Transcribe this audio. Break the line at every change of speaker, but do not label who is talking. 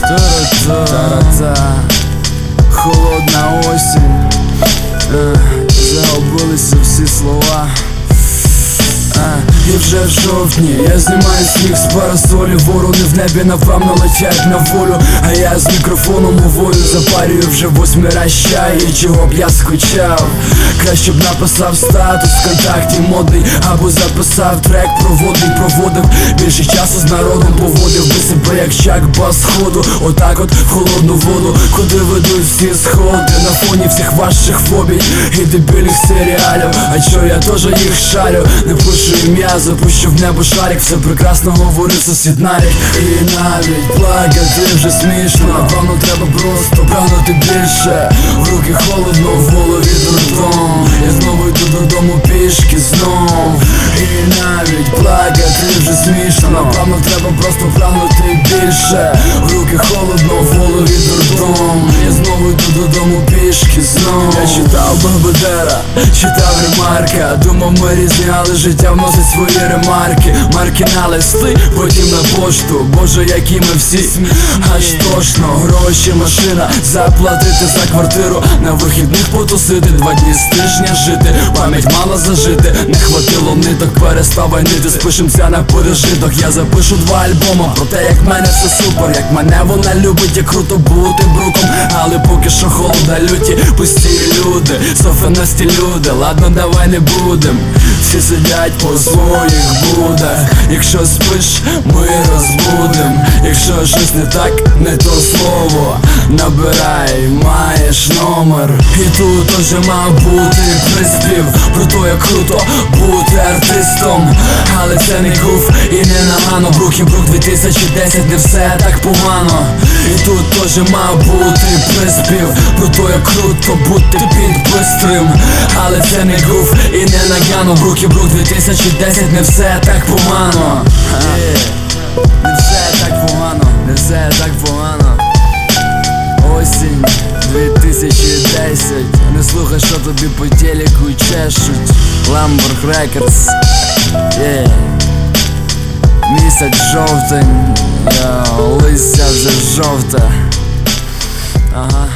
Та-ра-та, холодна осінь, загубилися всі слова. І вже в жовтні я знімаю сніг з парасолі. Ворони в небі напевно летять на волю, а я з мікрофоном говорю, запарюю вже 8-й раз чай. І чого б я скучав, краще б написав статус ВКонтакті модний, або записав трек проводив більше часу з народом, поводив би себе як Чак Басходу. Отак от в холодну воду, куди ведуть всі сходи, на фоні всіх ваших фобій і дебільних серіалів. А чо я теж їх шарю, не пишу ім'я, запущу в небо шарик. Все прекрасно говорив сусід Нарік. І навіть плакати вже смішно, напевно треба просто прагнути більше. В руки холодно, в голові дурдом, я знову йду додому пішки знов. І навіть плакати вже смішно, напевно треба просто прагнути більше. В руки холодно, в голові дурдом, я знову йду додому пішки знов. Я читав Богбедера, читав Ремарка, думав ми різні, але життя вносить свої ремарки. Марки на листи, потім на пошту. Боже, які ми всі аж тошно. Гроші, машина, заплатити за квартиру, на вихідних потусити, 2 дні з тижня жити. Пам'ять мала зажити, не хватило ниток, переставай нити, спишемся на пережиток. Я запишу 2 альбома про те, як мене все супер, як мене вона любить, як круто бути бруком. Але поки що холода люті, пусті люди, софенасті люди. Ладно, давай не будем, всі сидять по своїх будах. Якщо спиш, ми розбудем. Якщо щось не так, не то слово, набирай, маєш номер. І тут уже мав бути приспів про то, як круто бути артистом. Але це не гуф і не нагано. Брук 2010, не все так погано. І тут теж мав бути приспів про то, як круто бути підбистрим. Але це не гуф і не нагано. Брук 2010, не все так погано. Не все так погано, не все так погано. Осінь 2010, не слухай, що тобі по телеку чешуть. Lamborg Records, місяць жовтень, листя вже жовте. Ага.